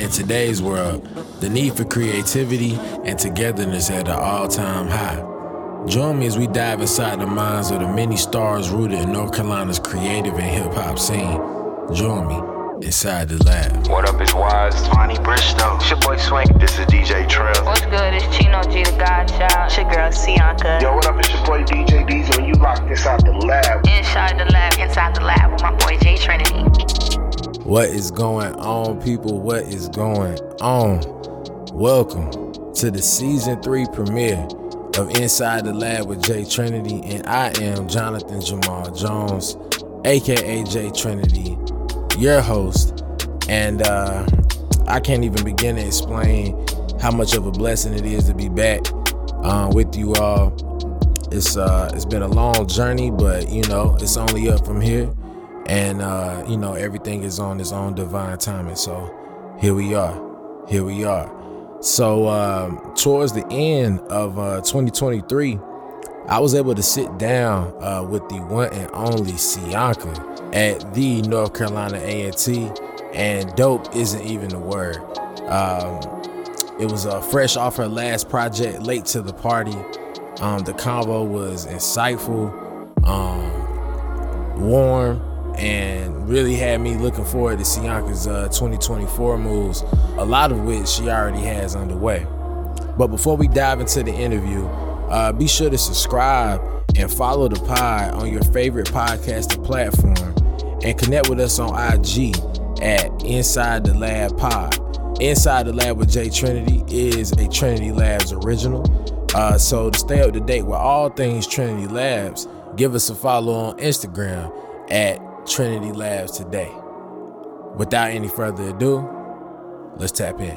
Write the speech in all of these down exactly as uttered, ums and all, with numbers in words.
In today's world, the need for creativity and togetherness at an all-time high. Join me as we dive inside the minds of the many stars rooted in North Carolina's creative and hip-hop scene. Join me inside the lab. What up, it's Wise, Tony Bristow. It's your boy Swing. This is D J Trail. What's good? It's Chino G, the Godchild. It's your girl, Sianka. Yo, what up? It's your boy D J Diesel, and you locked inside the lab. Inside the lab, inside the lab with my boy J Trinity. What is going on, people? What is going on? Welcome to the season three premiere of Inside the Lab with J Trinity, and I am Jonathan Jamal Jones, aka J Trinity, your host. And uh, I can't even begin to explain how much of a blessing it is to be back uh, with you all. It's uh, it's been a long journey, but you know it's only up from here. And, uh, you know, everything is on its own divine timing. So here we are. Here we are. So um, towards the end of uh, twenty twenty-three, I was able to sit down uh, with the one and only Sianka at the North Carolina A and T. And dope isn't even the word. Um, it was uh, fresh off her last project, Late to the Party. Um, the convo was insightful, um, warm, and really had me looking forward to Sianka's uh, twenty twenty-four moves, a lot of which she already has underway. But before we dive into the interview, uh, be sure to subscribe and follow the pod on your favorite podcasting platform, and connect with us on I G at Inside the Lab Pod. Inside the Lab with J Trinity is a Trinity Labs original. Uh, so to stay up to date with all things Trinity Labs, give us a follow on Instagram at Trinity Labs today. Without any further ado, let's tap in.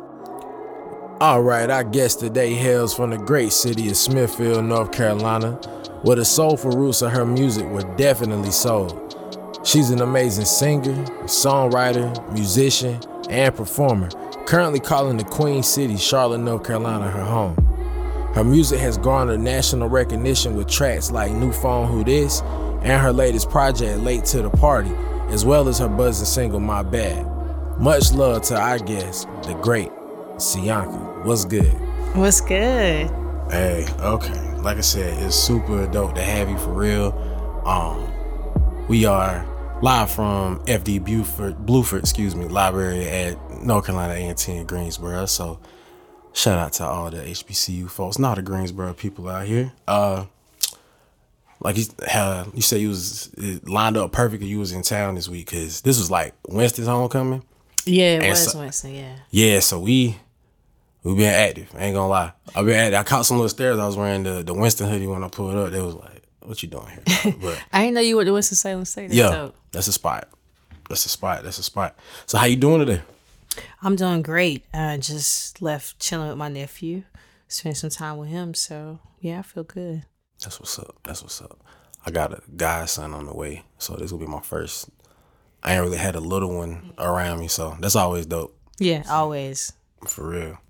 All right, our guest today hails from the great city of Smithfield, North Carolina, where the soulful roots of her music were definitely sold. She's an amazing singer, songwriter, musician, and performer, currently calling the Queen City, Charlotte, North Carolina, her home. Her music has garnered national recognition with tracks like New Phone Who This and her latest project, Late to the Party, as well as her buzzing single, My Bad. Much love to our guest, the great Sianka. What's good? What's good? Hey, okay. Like I said, it's super dope to have you for real. Um, we are live from F D Buford, Bluford, excuse me, Library at North Carolina A and T in Greensboro. So shout out to all the H B C U folks, not the Greensboro people out here. Uh, Like you, uh, you said you was it lined up perfect. You was in town this week because this was like Winston's homecoming. Yeah, it and was so, Winston. Yeah. Yeah, so we we been active. I ain't gonna lie. I been active. I caught some little stares. I was wearing the, the Winston hoodie when I pulled up. They was like, "What you doing here?" But I didn't know you were the Winston Salem State. That's yeah, dope. that's a spot. That's a spot. That's a spot. So how you doing today? I'm doing great. I just left chilling with my nephew, spent some time with him. So yeah, I feel good. That's what's up. That's what's up. I got a godson on the way, so this will be my first. I ain't really had a little one around me, so that's always dope. Yeah, always. For real.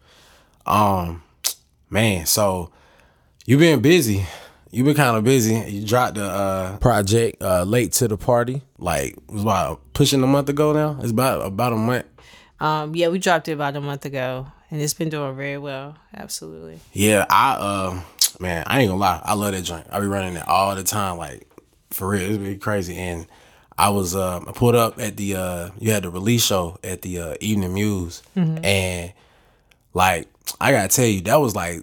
Um, man, so you been busy. You been kind of busy. You dropped the uh, project uh, Late to the Party. Like, it was about pushing a month ago now. It's about about a month. Um, yeah, we dropped it about a month ago, and it's been doing very well. Absolutely. Yeah, I uh, man, I ain't gonna lie. I love that joint. I be running it all the time. Like, for real, it's be crazy. And I was uh, I pulled up at the uh, you had the release show at the uh, Evening Muse, mm-hmm. and like I gotta tell you, that was like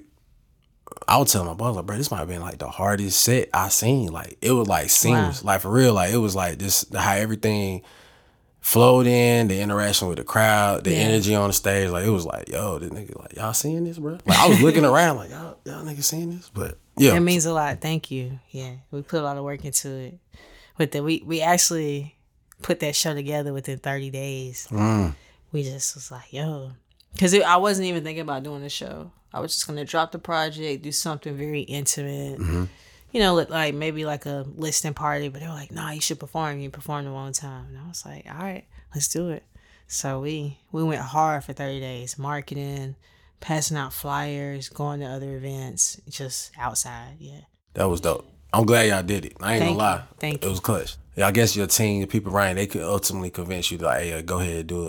I was telling my boss like, bro, this might have been like the hardest set I seen. Like it was like seamless, wow. Like for real, like it was like this how everything flowed in, the interaction with the crowd, the yeah. energy on the stage. Like it was like, yo, this nigga, like y'all seeing this, bro? Like I was looking around like y'all, y'all niggas seeing this, but yeah, it means a lot. Thank you. Yeah, we put a lot of work into it. But the, we we actually put that show together within thirty days. Mm. We just was like, yo, because I wasn't even thinking about doing the show. I was just gonna drop the project, do something very intimate. Mm-hmm. You know, like maybe like a listening party, but they were like, nah, you should perform. You performed one time. And I was like, all right, let's do it. So we we went hard for thirty days, marketing, passing out flyers, going to other events, just outside, yeah. That was dope. I'm glad y'all did it. I ain't Thank gonna lie. You. Thank it you. was clutch. Yeah, I guess your team, the people around, they could ultimately convince you to like, hey, go ahead and do a,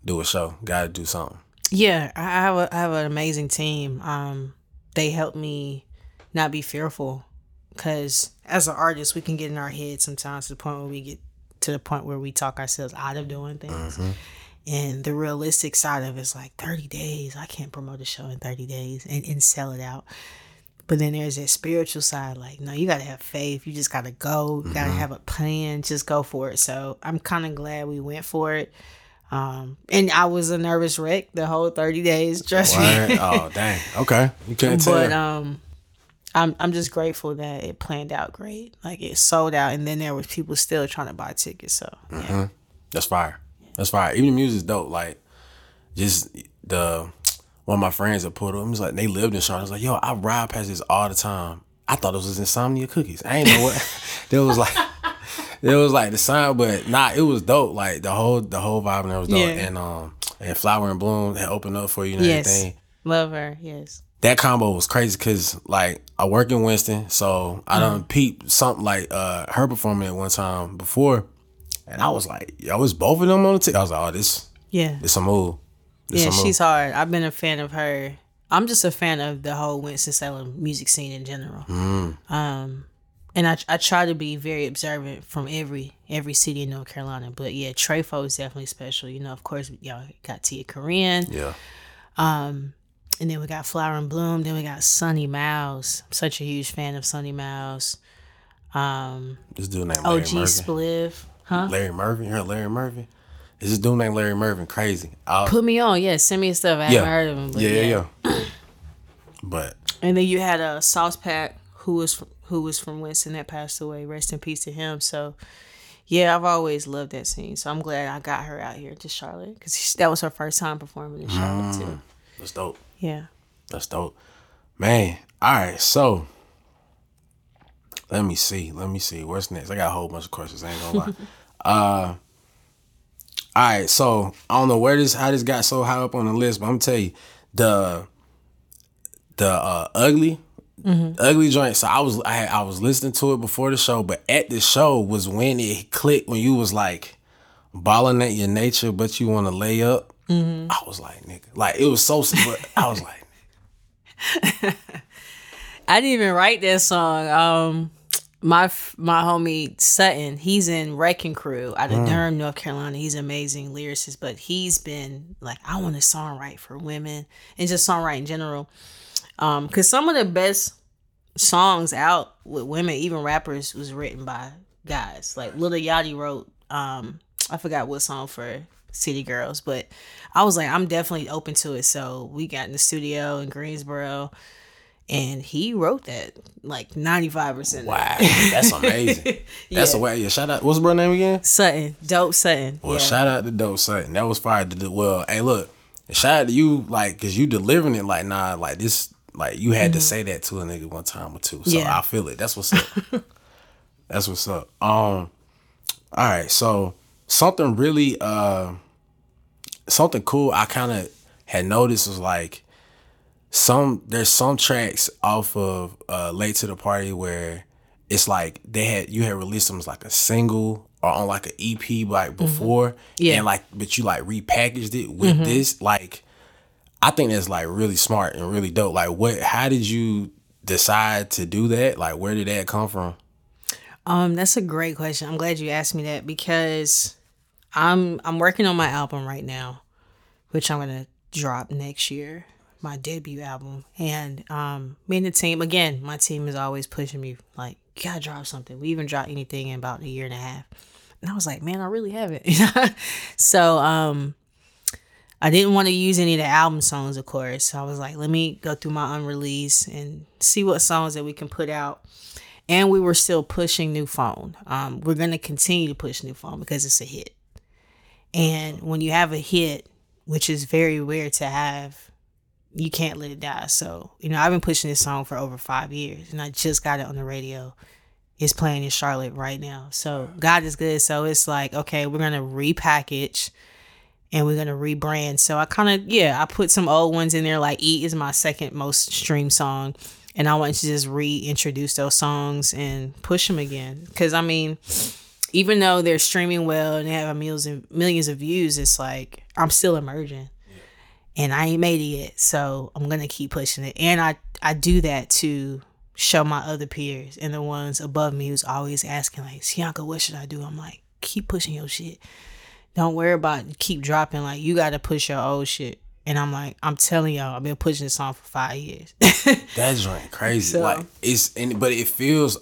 do a show. Got to do something. Yeah, I have a I have an amazing team. Um, they help me not be fearful, because as an artist, we can get in our head sometimes to the point where we get to the point where we talk ourselves out of doing things. Mm-hmm. And the realistic side of it is like thirty days. I can't promote a show in thirty days and, and sell it out. But then there's that spiritual side, like, no, you got to have faith. You just got to go. You got to mm-hmm. have a plan. Just go for it. So I'm kind of glad we went for it. Um, and I was a nervous wreck the whole thirty days. Trust what? me. Oh, dang. Okay. You can't tell. But um, I'm I'm just grateful that it planned out great. Like, it sold out, and then there was people still trying to buy tickets. So yeah. Mm-hmm. That's fire. That's fire. Even the music's dope. Like, just the one of my friends that pulled up, he was like, they lived in Charlotte. I was like, yo, I ride past this all the time. I thought it was Insomnia Cookies. I ain't know what. It was like, it was like the sign, but nah, it was dope. Like the whole the whole vibe and it was dope. Yeah. And um, and Flower and Bloom had opened up for you and yes. everything. Love her. Yes. That combo was crazy because like I work in Winston, so I done mm. peeped something like uh her performing at one time before, and I was like, yo, it's both of them on the ticket. I was like, oh, this yeah, this a move. This yeah, a move. She's hard. I've been a fan of her. I'm just a fan of the whole Winston-Salem music scene in general. Mm. Um, and I I try to be very observant from every every city in North Carolina. But yeah, Trefo is definitely special. You know, of course, y'all got Tia Korean. Yeah. Um, and then we got Flower and Bloom. Then we got Sonny Miles. I'm such a huge fan of Sonny Miles. Um, this dude named Larry O G Murphy. Spliff. Huh? Larry Murphy. You heard Larry Murphy? Is this dude named Larry Murphy crazy? I'll, Put me on. Yeah, send me stuff. I yeah. haven't heard of him. But yeah, yeah, yeah. yeah. But and then you had a Sauce Pack who was from, who was from Winston that passed away. Rest in peace to him. So yeah, I've always loved that scene. So I'm glad I got her out here to Charlotte because that was her first time performing in Charlotte mm, too. That's dope. Yeah, that's dope, man. All right, so let me see. Let me see. What's next? I got a whole bunch of questions. I ain't gonna lie. uh. All right, so I don't know where this how this got so high up on the list, but I'm gonna tell you the the uh, ugly mm-hmm. ugly joint. So I was I had, I was listening to it before the show, but at the show was when it clicked when you was like balling at your nature, but you want to lay up. Mm-hmm. I was like, nigga, like it was so. But I was like, I didn't even write that song. Um. My my homie Sutton, he's in Wrecking Crew out of mm. Durham, North Carolina. He's an amazing lyricist, but he's been like, I want to songwrite for women and just songwrite in general. Um, because some of the best songs out with women, even rappers, was written by guys. Like Lil Yachty wrote, um, I forgot what song for City Girls, but I was like, I'm definitely open to it. So we got in the studio in Greensboro. And he wrote that like ninety-five percent. Wow, that's amazing. That's yeah. a way. Yeah, shout out. What's the bro name again? Sutton. Dope Sutton. Well, yeah. shout out to Dope Sutton. That was fire to do. Well, hey, look, shout out to you, like, cause you delivering it like, nah, like this, like you had mm-hmm. to say that to a nigga one time or two. So yeah. I feel it. That's what's up. That's what's up. Um, all right. So something really, uh, something cool I kind of had noticed was like. Some there's some tracks off of uh, Late to the Party where it's like they had you had released them as like a single or on like an E P like before, mm-hmm. yeah, and like but you like repackaged it with mm-hmm. this. Like I think that's like really smart and really dope. Like what? How did you decide to do that? Like where did that come from? Um, that's a great question. I'm glad you asked me that because I'm I'm working on my album right now, which I'm gonna drop next year. My debut album, and um me and the team again my team is always pushing me like, you gotta drop something. We even dropped anything in about a year and a half, and I was like, man, I really haven't. So um I didn't want to use any of the album songs, of course, so I was like, let me go through my unreleased and see what songs that we can put out. And we were still pushing New Phone. Um we're gonna continue to push New Phone because it's a hit, and when you have a hit, which is very rare to have, you can't let it die. So, you know, I've been pushing this song for over five years and I just got it on the radio. It's playing in Charlotte right now. So God is good. So it's like, okay, we're going to repackage and we're going to rebrand. So I kind of, yeah, I put some old ones in there. Like Eat is my second most streamed song. And I want to just reintroduce those songs and push them again. Because, I mean, even though they're streaming well and they have millions and millions of views, it's like I'm still emerging, yeah. and I ain't made it yet. So I'm gonna keep pushing it, and I I do that to show my other peers and the ones above me who's always asking like, Cianca, what should I do? I'm like, keep pushing your shit. Don't worry about it. Keep dropping. Like, you got to push your old shit. And I'm like, I'm telling y'all, I've been pushing this song for five years. That joint crazy. So, like it's, and, but it feels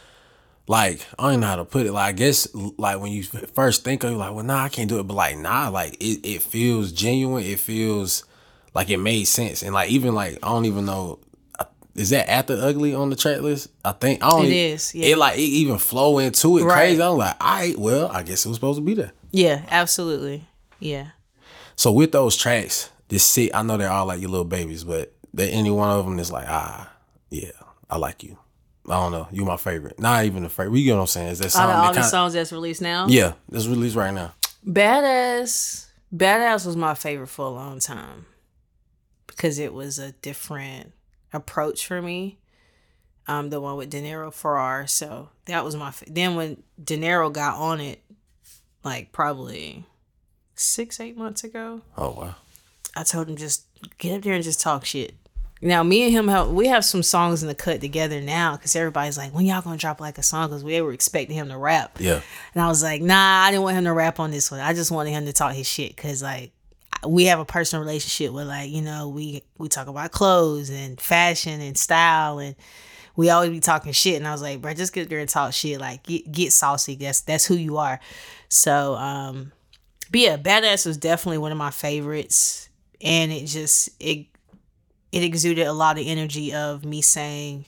like, I don't know how to put it. Like, I guess like when you first think of it, like, well, nah, I can't do it. But like, nah, like it, it feels genuine. It feels like it made sense. And like, even like, I don't even know. Is that After Ugly on the track list? I think. I don't it even, is. Yeah. It like, it even flow into it right. crazy. I'm like, all right, well, I guess it was supposed to be there. Yeah, absolutely. Yeah. So with those tracks, this sit, I know they're all like your little babies, but there any one of them is like, ah, yeah, I like you. I don't know, you my favorite. Not even the favorite. You get what I'm saying? Is that Out of all that the kinda, songs that's released now? Yeah, that's released right now. Badass. Badass was my favorite for a long time because it was a different approach for me. Um, the one with De Niro Farrar. So that was my. Fa- then when De Niro got on it, like probably six, eight months ago. Oh wow! I told him just get up there and just talk shit. Now me and him have we have some songs in the cut together now because everybody's like, when y'all gonna drop like a song? Because we were expecting him to rap. Yeah. And I was like, nah, I didn't want him to rap on this one. I just wanted him to talk his shit because like we have a personal relationship where like, you know, we we talk about clothes and fashion and style and we always be talking shit. And I was like, bro, just get there and talk shit. Like get get saucy. That's that's who you are. So um but yeah, Badass was definitely one of my favorites. And it just it it exuded a lot of energy of me saying,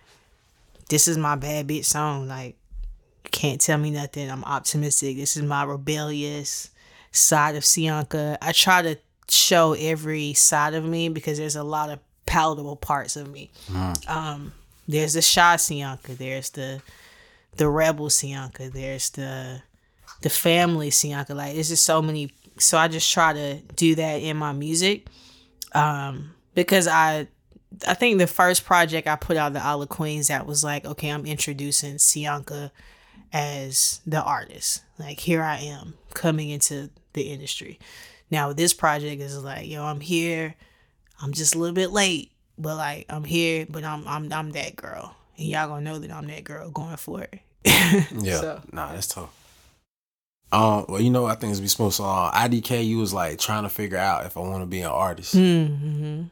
this is my bad bitch song. Like, you can't tell me nothing. I'm optimistic. This is my rebellious side of Cianca. I try to show every side of me because there's a lot of palatable parts of me. Mm. Um, there's the shy Cianca. There's the the rebel Cianca. There's the the family Cianca. Like, there's just so many. So I just try to do that in my music. Um, because I I think the first project I put out, the Isle of Queens, that was like, okay, I'm introducing Cianca as the artist. Like, here I am coming into the industry. Now this project is like, yo, I'm here. I'm just a little bit late, but like I'm here, but I'm I'm I'm that girl, and y'all gonna know that I'm that girl going for it. Yeah, so. Nah, that's tough. Um, well, you know, I think it's be smooth. So uh, I D K, you was like trying to figure out if I want to be an artist. Mm-hmm.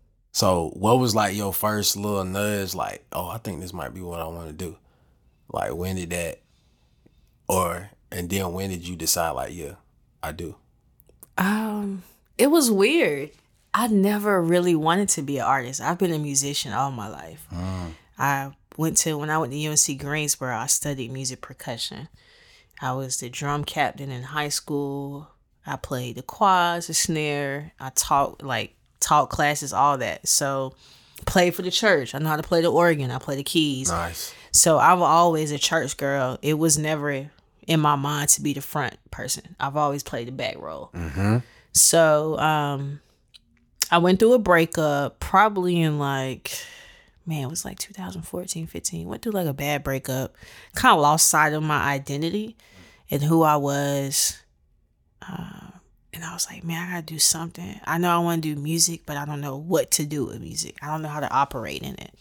So what was like your first little nudge? Like, oh, I think this might be what I want to do. Like, when did that, or and then when did you decide? Like, yeah, I do. Um, it was weird. I never really wanted to be an artist. I've been a musician all my life. Mm. I went to when I went to U N C Greensboro. I studied music percussion. I was the drum captain in high school. I played the quads, the snare. I taught like taught classes, all that. So played for the church. I know how to play the organ. I play the keys. Nice. So I was always a church girl. It was never in my mind to be the front person. I've always played the back role. Mm-hmm. So um, I went through a breakup probably in like, man, it was like two thousand fourteen, fifteen. Went through like a bad breakup. Kind of lost sight of my identity and who I was. Uh, and I was like, man, I gotta do something. I know I want to do music, but I don't know what to do with music. I don't know how to operate in it.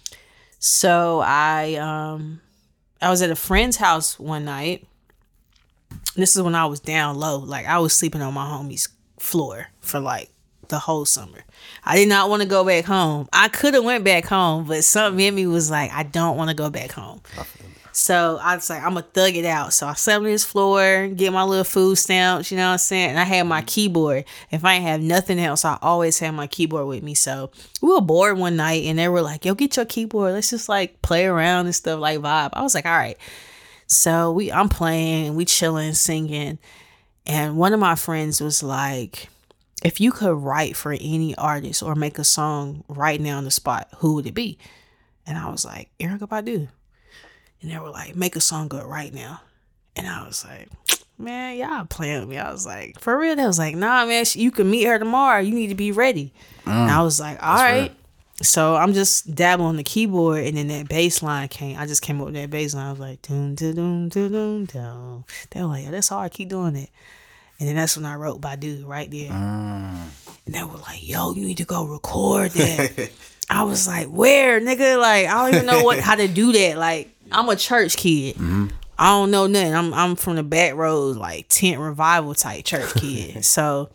So I um, I was at a friend's house one night. This is when I was down low. Like, I was sleeping on my homie's floor for like the whole summer. I did not want to go back home. I could have went back home, but something in me was like, I don't want to go back home. So I was like, I'm going to thug it out. So I slept on this floor, get my little food stamps, you know what I'm saying? And I had my keyboard. If I ain't have nothing else, I always have my keyboard with me. So we were bored one night and they were like, yo, get your keyboard. Let's just like play around and stuff, like vibe. I was like, all right. So we, I'm playing, we chilling, singing. And one of my friends was like, if you could write for any artist or make a song right now on the spot, who would it be? And I was like, Erykah Badu. And they were like, make a song good right now. And I was like, man, y'all playing with me. I was like, for real? They was like, nah, man, you can meet her tomorrow. You need to be ready. Mm, and I was like, all right. Fair. So I'm just dabbling on the keyboard, and then that bass line came. I just came up with that bass line. I was like, doom, doom, doom, doom, doom. They were like, yeah, that's hard. Keep doing it. And then that's when I wrote Badu right there. Mm. And they were like, yo, you need to go record that. I was like, where, nigga? Like, I don't even know what how to do that. Like, I'm a church kid. Mm-hmm. I don't know nothing. I'm I'm from the back roads, like tent revival type church kid. So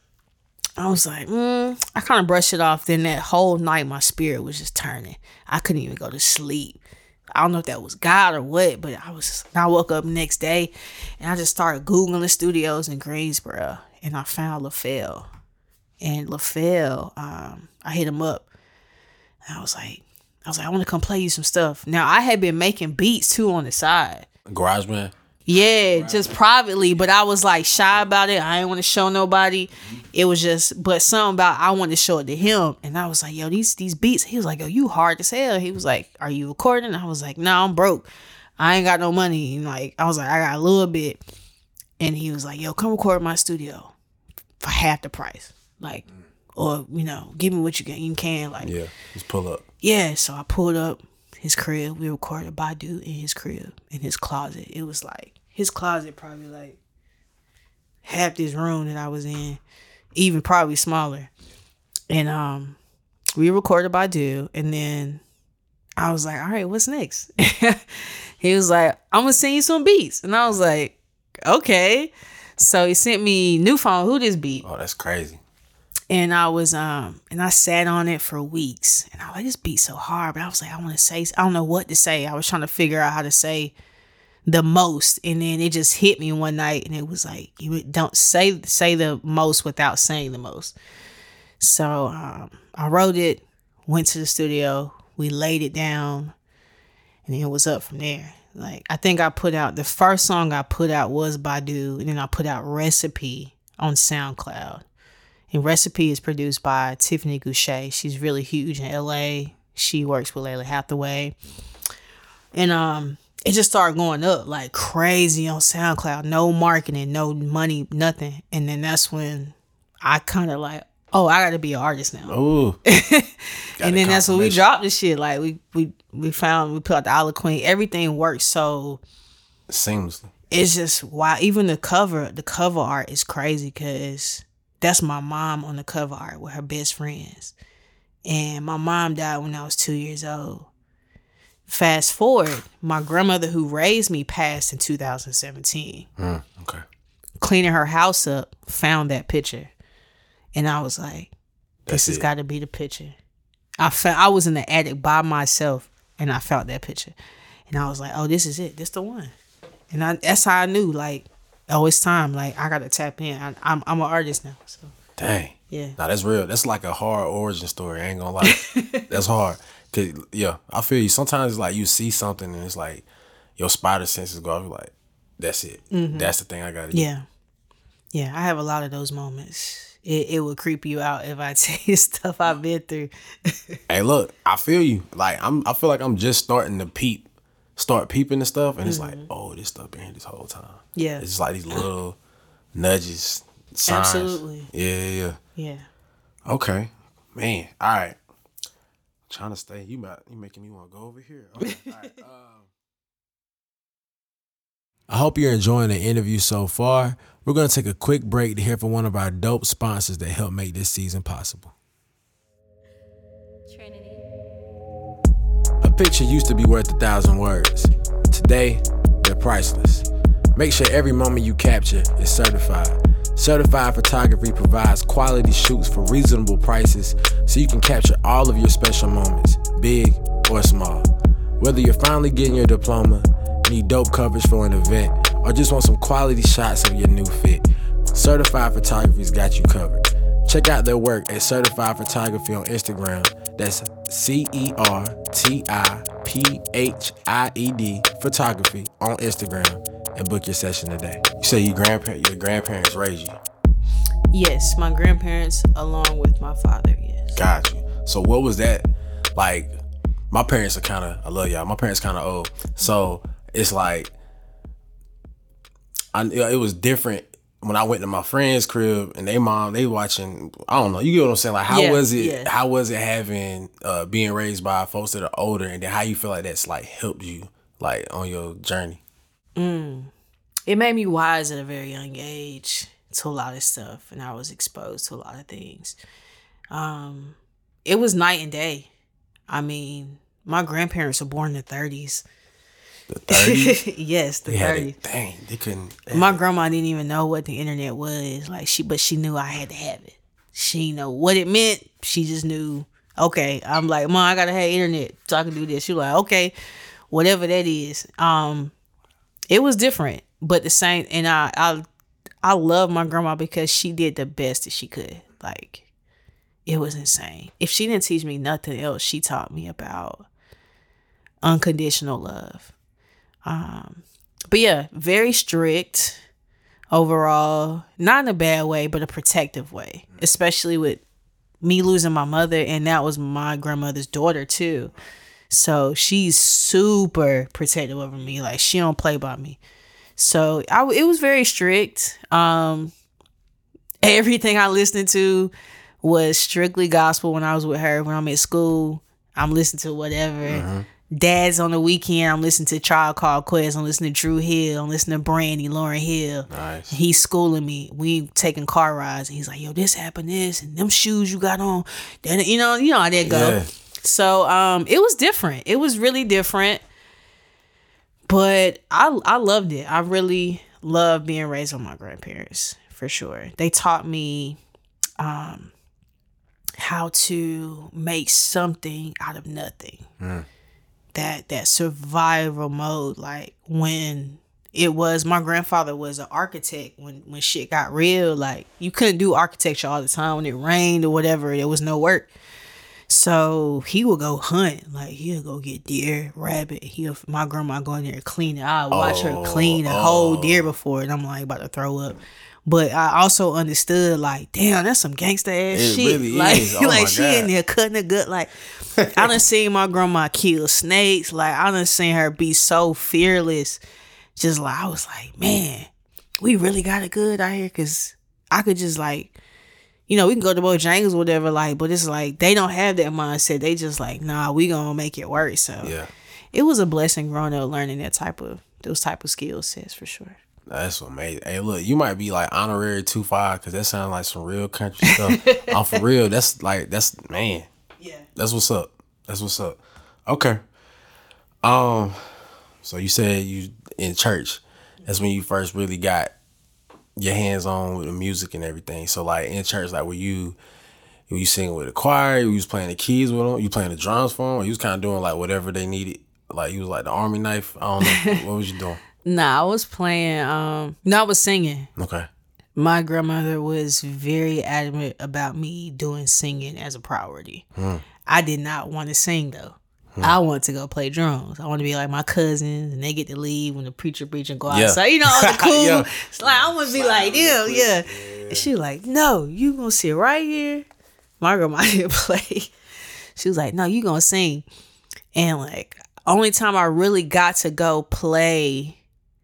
I was like, mm, I kind of brushed it off. Then that whole night, my spirit was just turning. I couldn't even go to sleep. I don't know if that was God or what, but I was. Just, I woke up the next day, and I just started Googling the studios in Greensboro, and I found LaFell. And LaFell, um, I hit him up. And I was like, I was like, I want to come play you some stuff. Now, I had been making beats, too, on the side. GarageBand? Yeah, right. Just privately, but I was like shy about it. I didn't want to show nobody. It was just, but something about I wanted to show it to him, and I was like, yo, these these beats. He was like, yo, you hard as hell. He was like, are you recording? I was like, no, nah, I'm broke. I ain't got no money. And like, I was like, I got a little bit, and he was like, yo, come record in my studio for half the price, like, or you know, give me what you can. You can like, yeah, just pull up. Yeah, so I pulled up his crib. We recorded Badu in his crib, in his closet. It was like, his closet probably like half this room that I was in, even probably smaller. And um, we recorded Badu, and then I was like, all right, what's next? He was like, I'm going to send you some beats. And I was like, okay. So he sent me New Phone, Who This Beat. Oh, that's crazy. And I was, um, and I sat on it for weeks. And I was like, this beat's so hard. But I was like, I want to say, I don't know what to say. I was trying to figure out how to say the most. And then it just hit me one night. And it was like, you don't say, say the most without saying the most. So um, I wrote it, went to the studio. We laid it down. And then it was up from there. Like, I think I put out, the first song I put out was Badu. And then I put out Recipe on SoundCloud. And Recipe is produced by Tiffany Goucher. She's really huge in L A. She works with Layla Hathaway. And um, it just started going up like crazy on SoundCloud. No marketing, no money, nothing. And then that's when I kind of like, oh, I got to be an artist now. Oh. And then that's when we dropped the shit. Like we we we found, we put out the Olive Queen. Everything works so seamlessly. It's just, wow. Even the cover, the cover art is crazy because that's my mom on the cover art with her best friends. And my mom died when I was two years old. Fast forward, my grandmother who raised me passed in two thousand seventeen. Mm, okay. Cleaning her house up, found that picture. And I was like, this has got to be the picture. I felt, I was in the attic by myself and I found that picture. And I was like, oh, this is it. This the one. And I, that's how I knew, like, oh, it's time. Like, I got to tap in. I, I'm I'm an artist now. So. Dang. Yeah. Nah, that's real. That's like a hard origin story. I ain't gonna lie. That's hard. Cause, yeah, I feel you. Sometimes it's like you see something and it's like your spider senses go off. You're like, that's it. Mm-hmm. That's the thing I got to do. Yeah. Yeah, I have a lot of those moments. It it would creep you out if I tell you stuff I've been through. Hey, look, I feel you. Like, I'm, I feel like I'm just starting to peep, start peeping and stuff. And mm-hmm. it's like, oh, this stuff been here this whole time. Yeah. It's just like these little nudges, signs. Absolutely. Yeah, yeah, yeah. Yeah. Okay. Man, all right. I'm trying to stay. You about, you making me want to go over here. Okay. All right. Um, I hope you're enjoying the interview so far. We're going to take a quick break to hear from one of our dope sponsors that help make this season possible. Trinity. A picture used to be worth a thousand words. Today, they're priceless. Make sure every moment you capture is certified. Certified Photography provides quality shoots for reasonable prices so you can capture all of your special moments, big or small. Whether you're finally getting your diploma, need dope coverage for an event, or just want some quality shots of your new fit, Certified Photography's got you covered. Check out their work at Certified Photography on Instagram. That's C E R T I P H I E D Photography on Instagram and book your session today. You say your grandparents, your grandparents raised you? Yes, my grandparents along with my father, yes. Got you. So what was that like? My parents are kind of, I love y'all, my parents kind of old. So it's like, I, it was different when I went to my friend's crib and they mom, they watching, I don't know, you get what I'm saying? Like, how Yeah, was it, yeah. how was it having, uh, being raised by folks that are older, and then how you feel like that's like helped you, like, on your journey? It made me wise at a very young age to a lot of stuff, and I was exposed to a lot of things. Um, it was night and day. I mean, my grandparents were born in the thirties. The thirties? Yes, the They had thirties. it, dang, they couldn't. They My had- grandma didn't even know what the internet was. Like she, but she knew I had to have it. She didn't know what it meant. She just knew. Okay, I'm like, Mom, I gotta have internet so I can do this. She was like, okay, whatever that is. Um, it was different, but the same. And I, I, I love my grandma because she did the best that she could. Like, it was insane. If she didn't teach me nothing else, she taught me about unconditional love. Um, but yeah, very strict overall, not in a bad way, but a protective way, especially with me losing my mother, and that was my grandmother's daughter too. So she's super protective over me. Like, she don't play by me. So I, it was very strict. Um, everything I listened to was strictly gospel when I was with her. When I'm at school, I'm listening to whatever. Mm-hmm. Dad's on the weekend, I'm listening to Tribe Called Quest. I'm listening to Drew Hill. I'm listening to Brandy, Lauryn Hill. Nice. He's schooling me. We taking car rides. And he's like, yo, this happened, this, and them shoes you got on. Then, you know, you know how that go. Yeah. So um, it was different. It was really different. But I I loved it. I really loved being raised by my grandparents, for sure. They taught me um, how to make something out of nothing. Mm. That that survival mode, like when it was, my grandfather was an architect when when shit got real. Like, you couldn't do architecture all the time. When it rained or whatever, there was no work. So he would go hunt. Like, he'll go get deer, rabbit. He'll my grandma go in there and clean it. I watch Oh, her clean a oh. whole deer before, and I'm like about to throw up. But I also understood, like, damn, that's some gangsta ass It shit. really like, is. Oh, like my she God. in there cutting a gut. Like, I done seen my grandma kill snakes. Like, I done seen her be so fearless. Just like, I was like, man, we really got it good out here. Cause I could just like, you know, we can go to Bojangles or whatever. Like, but it's like they don't have that mindset. They just like, nah, we gonna make it work. So Yeah. it was a blessing growing up learning that type of those type of skill sets for sure. That's amazing. Hey, look, you might be like honorary two five because that sounds like some real country stuff. I'm for real. That's like, that's, man, Yeah. that's what's up. That's what's up. Okay. Um, so you said you in church. That's when you first really got your hands on with the music and everything. So like in church, like were you were you singing with the choir? You was playing the keys with them? You playing the drums for them? Or you was kind of doing like whatever they needed? Like you was like the army knife? I don't know. What was you doing? Nah, I was playing. Um, no, I was singing. Okay. My grandmother was very adamant about me doing singing as a priority. Hmm. I did not want to sing though. I want to go play drums. I want to be like my cousins, and they get to leave when the preacher preach and go Yeah. outside. You know, all the cool. Yeah. It's like I want to be like them. Yeah. And she was like, no, you gonna sit right here. My grandma didn't play. She was like, no, you gonna sing. And like, only time I really got to go play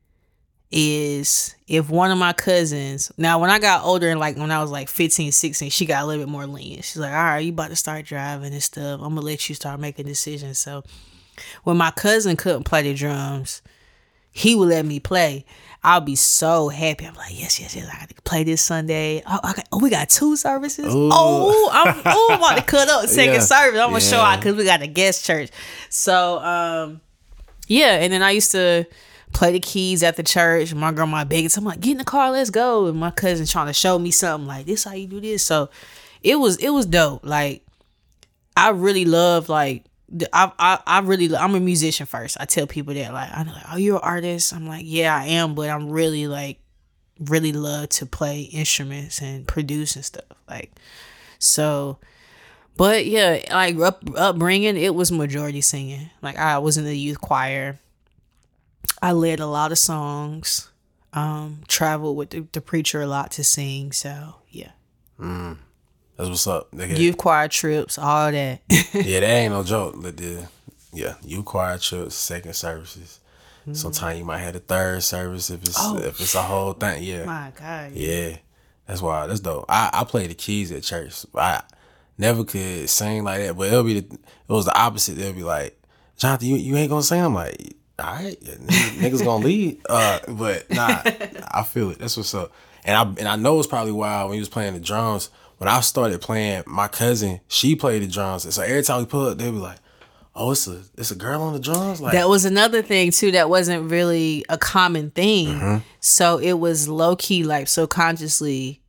is if one of my cousins, now when I got older and like when I was like fifteen, sixteen, she got a little bit more lenient. She's like, all right, you about to start driving and stuff. I'm gonna let you start making decisions. So when my cousin couldn't play the drums, he would let me play. I'll be so happy. I'm like, yes, yes, yes. I got to play this Sunday. Oh, I got, oh we got two services. Ooh. Oh, I'm, oh, I'm about to cut up second Yeah. service. I'm gonna show Yeah. out because we got a guest church. So um, yeah, and then I used to play the keys at the church. My grandma begging, so I'm like, get in the car, let's go. And my cousin trying to show me something like this, how you do this. So it was it was dope. Like I really love like the- I I I really I'm a musician first. I tell people that like I'm like, oh, you're an artist. I'm like, yeah, I am, but I'm really like really love to play instruments and produce and stuff. Like so. But yeah, like up, upbringing, it was majority singing. Like I was in the youth choir. I led a lot of songs, um, traveled with the, the preacher a lot to sing. So yeah, That's what's up. Nigga. youth choir trips, all that. Yeah, that ain't no joke. But the, yeah, you choir trips, second services. Mm-hmm. Sometimes you might have a third service if it's Oh. if it's a whole thing. Yeah. My God. Yeah. That's wild. That's dope. I, I play the keys at church. I never could sing like that, but it'll be the, it was the opposite. They'll be like, Jonathan, you, you ain't gonna sing? I'm like, all right, niggas, niggas gonna lead. Uh, but nah, I feel it. That's what's up. And I and I know it's probably wild when he was playing the drums. When I started playing, my cousin, she played the drums. And so every time we pull up, they'd be like, oh, it's a it's a girl on the drums? Like, that was another thing too that wasn't really a common thing. Mm-hmm. So it was low key, like subconsciously,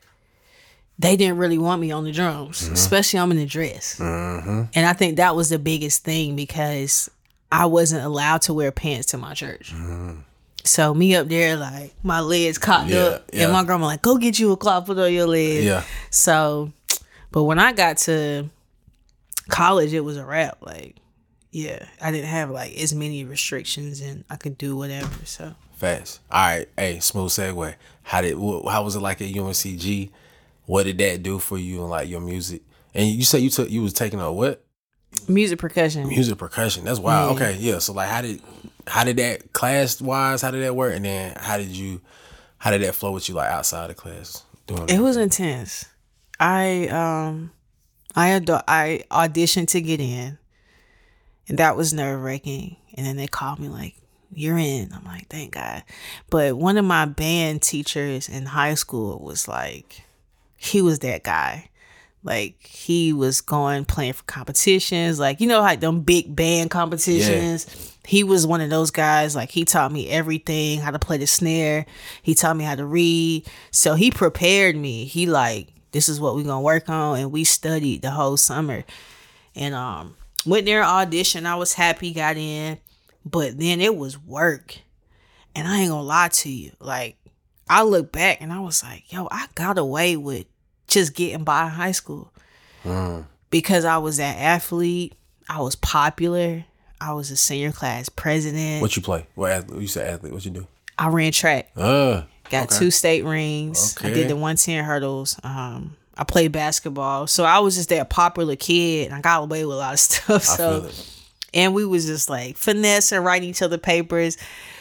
they didn't really want me on the drums, mm-hmm. especially I'm in the dress. Mm-hmm. And I think that was the biggest thing because I wasn't allowed to wear pants to my church. Mm-hmm. So me up there, like my legs cocked yeah, up, yeah. and my grandma like, go get you a cloth, put on your legs. Yeah. So, but when I got to college, it was a wrap. Like, yeah, I didn't have like as many restrictions, and I could do whatever. So fast. All right, hey, smooth segue. How did how was it like at U N C G? What did that do for you and like your music? And you said you took you was taking a what? Music percussion. Music percussion. That's wild. Yeah. Okay, yeah. So like, how did how did that class wise? How did that work? And then how did you how did that flow with you like outside of class? Doing it was intense. I um I ad- I auditioned to get in, and that was nerve wracking. And then they called me like, "You're in." I'm like, "Thank God." But one of my band teachers in high school was like, he was that guy. Like, he was going playing for competitions, like, you know, like them big band competitions. Yeah. He was one of those guys. Like, he taught me everything, how to play the snare. He taught me how to read. So he prepared me. He like, this is what we're gonna work on, and we studied the whole summer. And um, went there, audition. I was happy, got in, but then it was work. And I ain't gonna lie to you, like, I look back and I was like, yo, I got away with just getting by in high school mm. because I was that athlete. I was popular. I was a senior class president. What you play? What athlete? You said athlete. What you do? I ran track. Uh, Got okay. two state rings. Okay. I did the one ten hurdles. Um, I played basketball. So I was just that popular kid, and I got away with a lot of stuff. I So, feel it. And we was just like finesse and writing each other papers.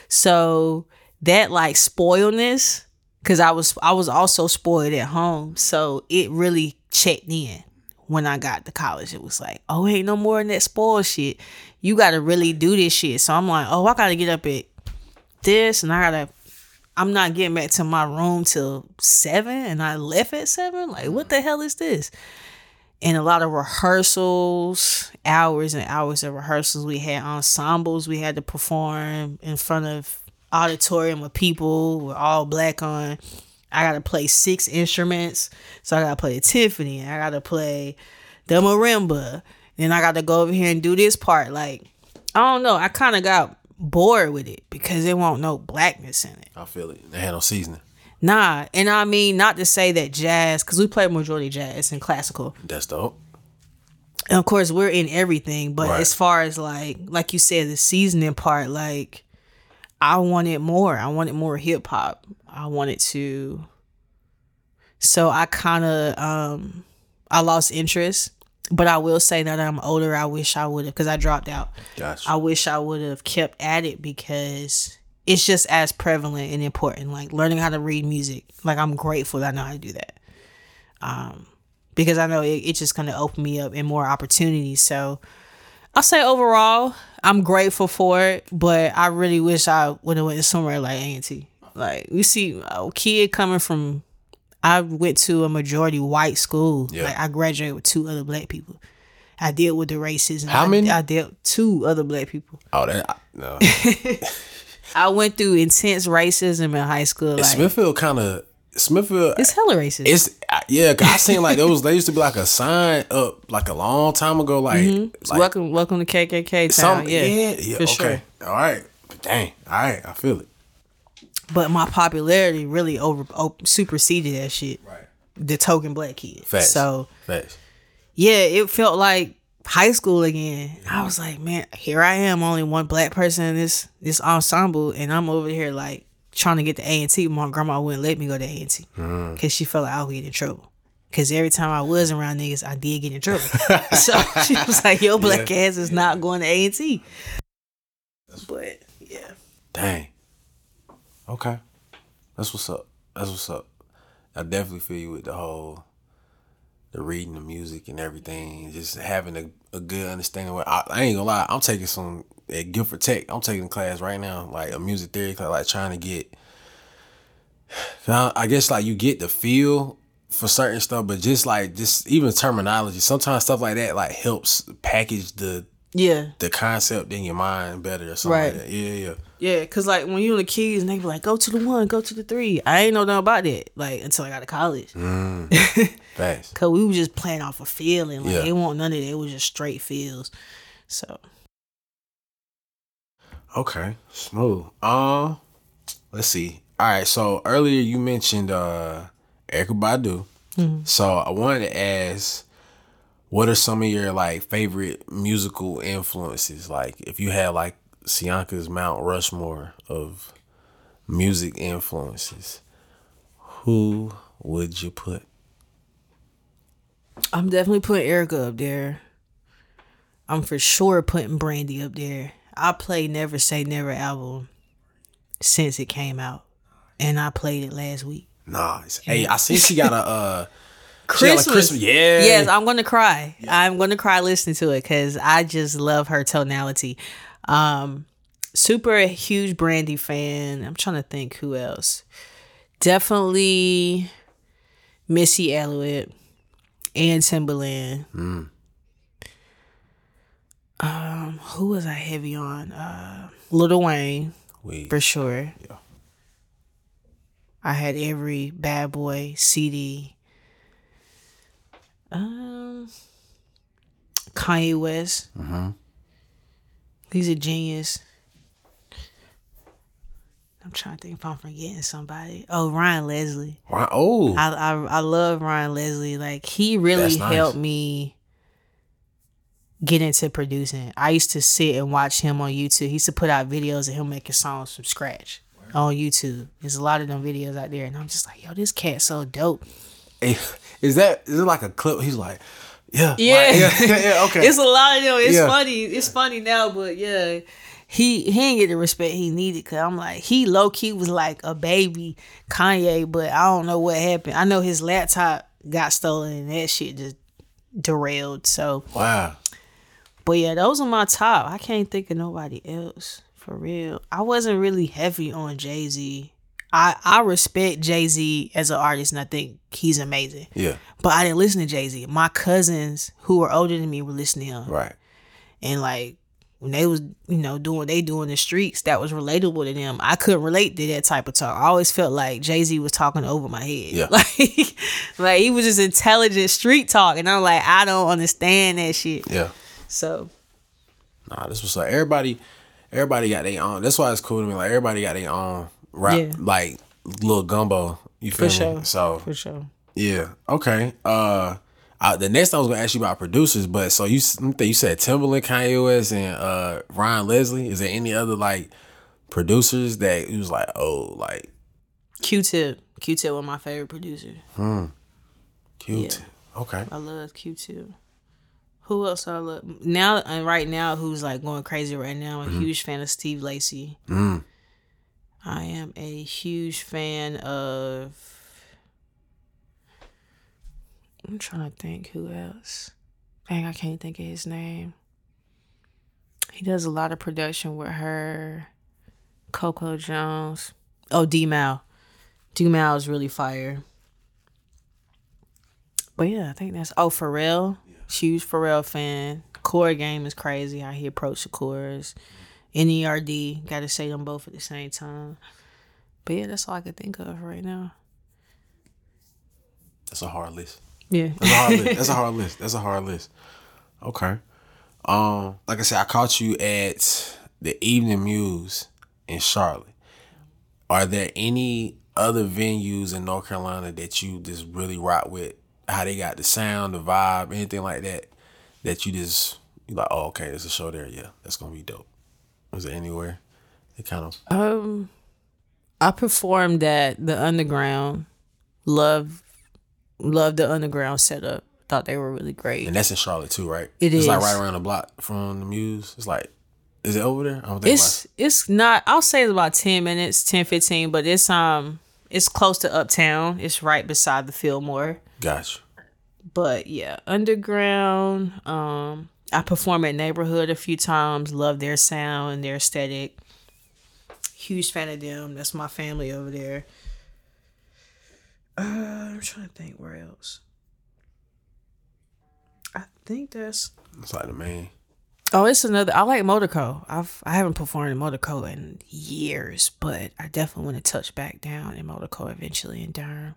So that like spoiledness. Cause I was I was also spoiled at home, so it really checked in when I got to college. It was like, oh, ain't no more than that spoiled shit. You got to really do this shit. So I'm like, oh, I got to get up at this, and I gotta. I'm not getting back to my room till seven, and I left at seven. Like, what the hell is this? And a lot of rehearsals, hours and hours of rehearsals. We had ensembles we had to perform in front of auditorium with people with all black on. I gotta play six instruments. So I gotta play the Tiffany. I gotta play the marimba. Then I gotta go over here and do this part. Like, I don't know. I kind of got bored with it because there won't no blackness in it. I feel it. They had no seasoning. Nah. And I mean, not to say that jazz, because we play majority jazz and classical. That's dope. And of course, we're in everything. But right. as far as like, like you said, the seasoning part, like, I wanted more. I wanted more hip hop. I wanted to. So I kind of, um, I lost interest. But I will say that I'm older. I wish I would have, because I dropped out. Gotcha. I wish I would have kept at it because it's just as prevalent and important. Like learning how to read music. Like I'm grateful that I know how to do that. Um, because I know it, it's just going to open me up in more opportunities. So I'll say overall, I'm grateful for it, but I really wish I would have went somewhere like A and T. Like, we see a kid coming from, I went to a majority white school. Yeah. Like, I graduated with two other black people. I dealt with the racism. How I, many? I dealt with two other black people. Oh, that I, no. I went through intense racism in high school. Like, Smithfield kind of Smithfield. It's hella racist. It's yeah. Cause I seen like there was there used to be like a sign up like a long time ago. Like, mm-hmm. like welcome, welcome to K K K town. Yeah, yeah, yeah. for Okay, sure. All right. But dang. All right. I feel it. But my popularity really over, over superseded that shit. Right. The token black kid. Facts. So Facts. yeah, it felt like high school again. Mm-hmm. I was like, man, here I am, only one black person in this this ensemble, and I'm over here like trying to get to A and T. My grandma wouldn't let me go to A and T because mm. she felt like I would get in trouble. Because every time I was around niggas, I did get in trouble. So she was like, yo, black yeah. ass is not going to A and T. But yeah. Dang. Okay. That's what's up. That's what's up. I definitely feel you with the whole, the reading the music and everything, just having a, a good understanding. What I, I ain't gonna lie, I'm taking some at Guilford Tech. I'm taking a class right now, like a music theory class, like trying to get. I guess like you get the feel for certain stuff, but just like just even terminology, sometimes stuff like that like helps package the Yeah. the concept in your mind better or something Right. like that. Yeah, yeah. Yeah, cause like when you in the keys and they be like, go to the one, go to the three. I ain't know nothing about that like until I got to college. Mm. Facts. Cause we was just playing off a feeling. Like Yeah. they want none of that. It was just straight feels. So Okay, smooth. Um, let's see. All right, so earlier you mentioned uh Erykah Badu. Mm-hmm. So I wanted to ask, what are some of your like favorite musical influences? Like if you had like Sianka's Mount Rushmore of music influences, who would you put? I'm definitely putting Erykah up there. I'm for sure putting Brandy up there. I played Never Say Never album since it came out, and I played it last week. Nice. Hey, I see she got a uh, Christmas. She got a Christmas. Yeah. Yes, I'm gonna cry. I'm gonna cry listening to it because I just love her tonality. Um, super huge Brandy fan. I'm trying to think who else. Definitely Missy Elliott and Timbaland. Mm. Um, who was I heavy on? Uh, Lil Wayne, We, for sure. Yeah. I had every Bad Boy C D. Um, Kanye West. Mm-hmm. He's a genius. I'm trying to think if I'm forgetting somebody. Oh, Ryan Leslie. Right. Oh. I I, I love Ryan Leslie. Like he really That's nice. helped me get into producing. I used to sit and watch him on YouTube. He used to put out videos of him making songs from scratch on YouTube. There's a lot of them videos out there, and I'm just like, yo, this cat's so dope. Hey, is that is it like a clip? He's like, yeah, Yeah, like, yeah, yeah, yeah, okay. It's a lot of them. It's Yeah. funny. It's funny now, but yeah, he he didn't get the respect he needed. Cause I'm like, he low key was like a baby Kanye, but I don't know what happened. I know his laptop got stolen and that shit just derailed. So, Wow. but yeah, those are my top. I can't think of nobody else for real. I wasn't really heavy on Jay-Z. I, I respect Jay-Z as an artist, and I think he's amazing. Yeah. But I didn't listen to Jay-Z. My cousins who were older than me were listening to him. Right. And like when they was, you know, doing what they do in the streets, that was relatable to them. I couldn't relate to that type of talk. I always felt like Jay-Z was talking over my head. Yeah. Like, like he was just intelligent street talk. And I'm like, I don't understand that shit. Yeah. So Nah, this was like everybody. Everybody got their own. That's why it's cool to me. Like everybody got their own rap, Yeah. like little gumbo. You feel for me? sure. So For sure. yeah. Okay. Uh, I, the next I was gonna ask you about producers, but so you s- you said Timbaland, Kanye West, and uh, Ryan Leslie. Is there any other like producers that you was like, oh, like Q-Tip. Q-Tip was my favorite producer. cute? Yeah. Okay. I love Q-Tip. Who else I love? Now, and right now, who's like going crazy right now? I'm a huge fan of Steve Lacy. Mm. I am a huge fan of. I'm trying to think who else. Dang, I can't think of his name. He does a lot of production with her. Coco Jones. Oh, D-Mal. D-Mal is really fire. But yeah, I think that's. Oh, Pharrell. Huge Pharrell fan. Core Game is crazy how he approached the chorus. N E R D. Got to say them both at the same time. But yeah, that's all I could think of right now. That's a hard list. Yeah. That's a hard list. That's a hard list. That's a hard list. Okay. Um, like I said, I caught you at the Evening Muse in Charlotte. Are there any other venues in North Carolina that you just really rock with? How they got the sound, the vibe, anything like that, that you just, you like, oh, okay, there's a show there. Yeah, that's going to be dope. Was there anywhere? It kind of. Um, I performed at the Underground. Love, love the Underground setup. Thought they were really great. And that's in Charlotte too, right? It it's is. like right around the block from the Muse. It's like Is it over there? I don't think It's it's not. I'll say it's about ten minutes, ten, fifteen, but it's um it's close to Uptown. It's right beside the Fillmore. Gotcha. But yeah, Underground. Um, I perform at Neighborhood a few times. Love their sound and their aesthetic. Huge fan of them. That's my family over there. Uh, I'm trying to think where else. I think that's. It's like the main. Oh, it's another. I like Motorco. I've I haven't performed in Motorco in years, but I definitely want to touch back down in Motorco eventually in Durham.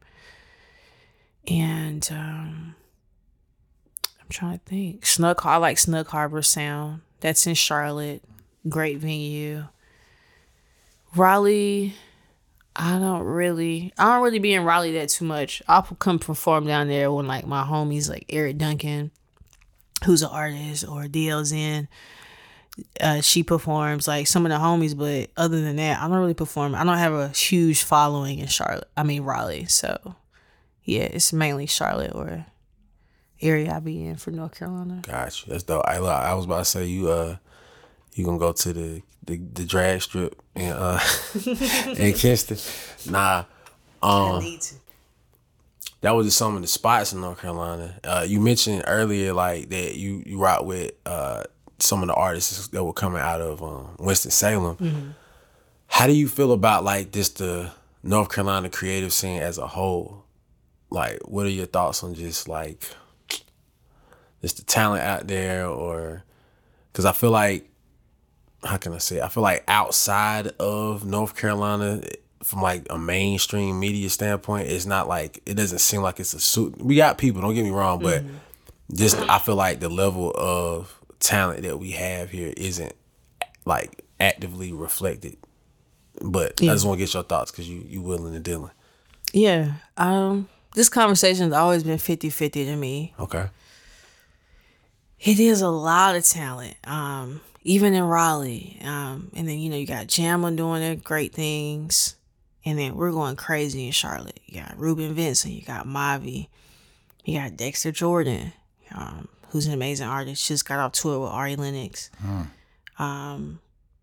And um, I'm trying to think. Snug. I like Snug Harbor Sound. That's in Charlotte. Great venue. Raleigh. I don't really. I don't really be in Raleigh that too much. I'll come perform down there when like my homies like Eric Duncan, who's an artist, or D L Zen. Uh, she performs, like some of the homies, but other than that, I don't really perform. I don't have a huge following in Charlotte. I mean Raleigh, so yeah, it's mainly Charlotte or area I be in for North Carolina. Gotcha. That's dope. I I was about to say you uh you gonna go to the the, the drag strip in uh in Kinston. Nah, um. I need to. That was just some of the spots in North Carolina. Uh, you mentioned earlier, like that you you rock with uh, some of the artists that were coming out of um, Winston-Salem. Mm-hmm. How do you feel about like just the North Carolina creative scene as a whole? Like, what are your thoughts on just like just the talent out there, or because I feel like, how can I say? I feel like outside of North Carolina, from like a mainstream media standpoint, it's not like, it doesn't seem like it's a suit. We got people, don't get me wrong, but mm-hmm. just I feel like the level of talent that we have here isn't like actively reflected. But yeah. I just want to get your thoughts because you you willing and dealing. Yeah, um, this conversation's always been fifty-fifty to me. Okay. It is a lot of talent, um, even in Raleigh. Um, and then, you know, you got Jamla doing their great things. And then we're going crazy in Charlotte. You got Ruben Vincent. You got Mavi. You got Dexter Jordan, um, who's an amazing artist. Just got off tour with Ari Lennox. Mm. Um,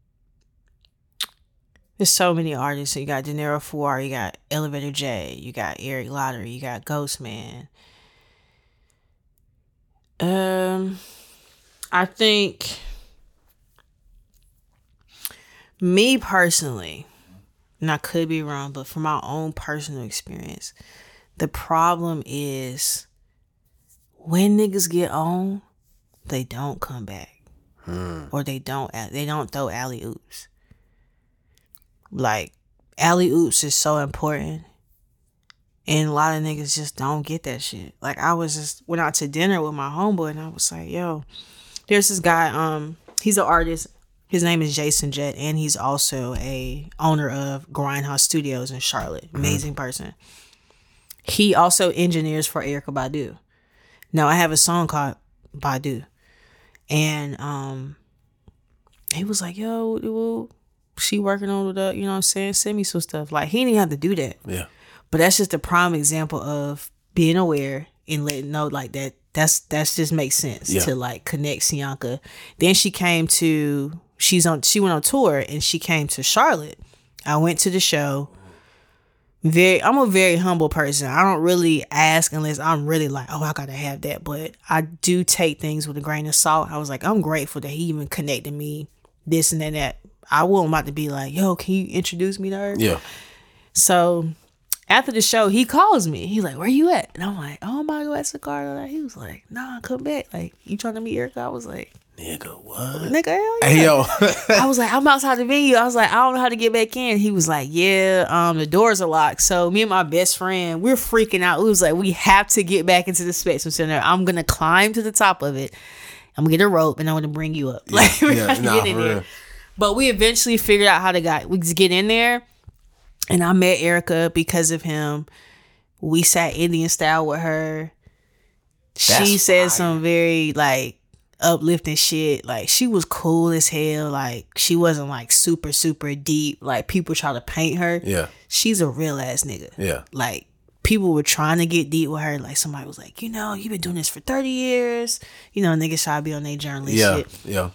there's so many artists. You got De Niro Fuar. You got Elevator J. You got Eric Lottery. You got Ghostman. Um, I think me personally, and I could be wrong, but from my own personal experience, the problem is when niggas get on, they don't come back, hmm. or they don't they don't throw alley oops. Like alley oops is so important, and a lot of niggas just don't get that shit. Like I was just went out to dinner with my homeboy, and I was like, "Yo, there's this guy. Um, he's an artist. His name is Jason Jett, and he's also a owner of Grindhouse Studios in Charlotte. Amazing mm-hmm. person. He also engineers for Erykah Badu. Now, I have a song called Badu. And um, he was like, yo, well, she working on the, you know what I'm saying? Send me some stuff. Like, he didn't have to do that. Yeah. But that's just a prime example of being aware and letting know, like, that that's that's just makes sense yeah. to, like, connect Sianka. Then she came to... She's on. She went on tour and she came to Charlotte. I went to the show. Very, I'm a very humble person. I don't really ask unless I'm really like, oh, I gotta have that. But I do take things with a grain of salt. I was like, I'm grateful that he even connected me, this and then that. I wasn't about to be like, yo, can you introduce me to her? Yeah. So after the show, he calls me. He's like, where you at? And I'm like, oh, I'm about to go at Cigar. He was like, nah, come back. Like, you trying to meet Erykah? I was like, nigga, what? Nigga, hell yeah. Hey, yo. I was like, I'm outside the venue. I was like, I don't know how to get back in. He was like, yeah, um, the doors are locked. So me and my best friend, we're freaking out. We was like, we have to get back into the Spectrum Center. I'm going to climb to the top of it. I'm going to get a rope and I'm going to bring you up. Yeah, like, we're yeah, going to nah, get in there. Real. But we eventually figured out how to get, we just get in there. And I met Erykah because of him. We sat Indian style with her. That's she said fire. Some very, like, uplifting shit. Like, she was cool as hell. Like, she wasn't like super super deep like people try to paint her. Yeah, she's a real ass nigga. Yeah, like people were trying to get deep with her. Like somebody was like, you know, you've been doing this for thirty years. You know, niggas try to be on their journalist yeah shit. yeah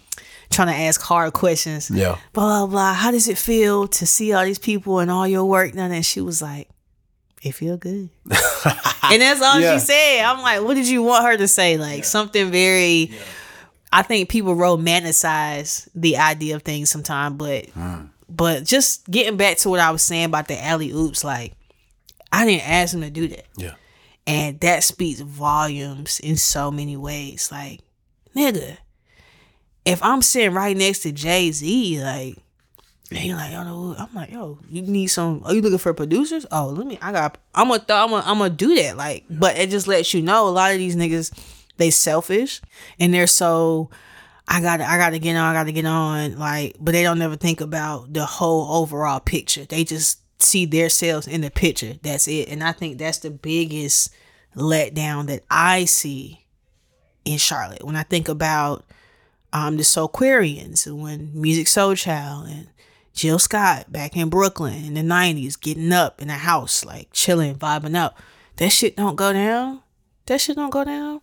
trying to ask hard questions. Yeah. Blah, blah, blah. How does it feel to see all these people and all your work done? And she was like, it feel good. And that's all Yeah. she said. I'm like, what did you want her to say? Like yeah. something very, yeah. I think people romanticize the idea of things sometimes, but mm. but just getting back to what I was saying about the alley oops, like I didn't ask him to do that. Yeah. And that speaks volumes in so many ways. Like, nigga, if I'm sitting right next to Jay-Z, like, and he like, yo, I'm like, yo, you need some, are you looking for producers? Oh, let me, I got, I'm gonna, th- I'm gonna, I'm gonna do that. Like, but it just lets you know a lot of these niggas, they selfish and they're so, I gotta, I gotta get on, I gotta get on, like, but they don't never think about the whole overall picture. They just see themselves in the picture. That's it. And I think that's the biggest letdown that I see in Charlotte. When I think about um the Soulquarians, when Music Soul Child and Jill Scott back in Brooklyn in the nineties, getting up in a house, like chilling, vibing out. That shit don't go down. That shit don't go down.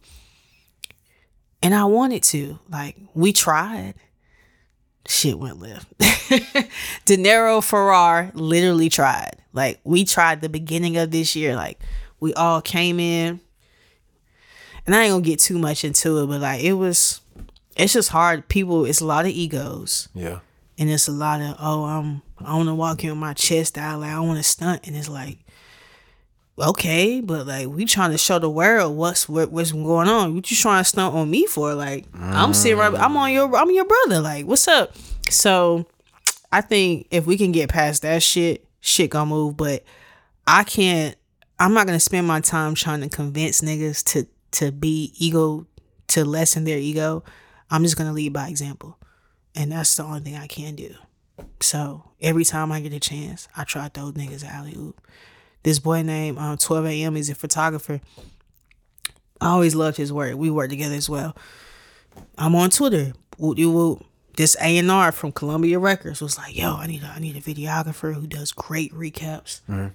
And I wanted to. Like, we tried. Shit went left. De Niro Ferrar literally tried. Like, we tried the beginning of this year. Like, we all came in. And I ain't gonna get too much into it, but like, it was, it's just hard. People, it's a lot of egos. Yeah. And it's a lot of, oh, I'm, I want to walk in with my chest out. Like, I want to stunt. And it's like, okay, but like, we trying to show the world what's what, what's going on. What you trying to stunt on me for? Like, mm. I'm sitting right, I'm on your, I'm your brother. Like, what's up? So I think if we can get past that shit, shit gonna move. But I can't, I'm not gonna spend my time trying to convince niggas to, to be ego, to lessen their ego. I'm just gonna lead by example. And that's the only thing I can do. So every time I get a chance, I try to throw niggas an alley-oop. This boy named um, twelve a.m. is a photographer. I always loved his work. We work together as well. I'm on Twitter. Whoop, whoop. This A and R from Columbia Records was like, yo, I need a, I need a videographer who does great recaps. Mm-hmm.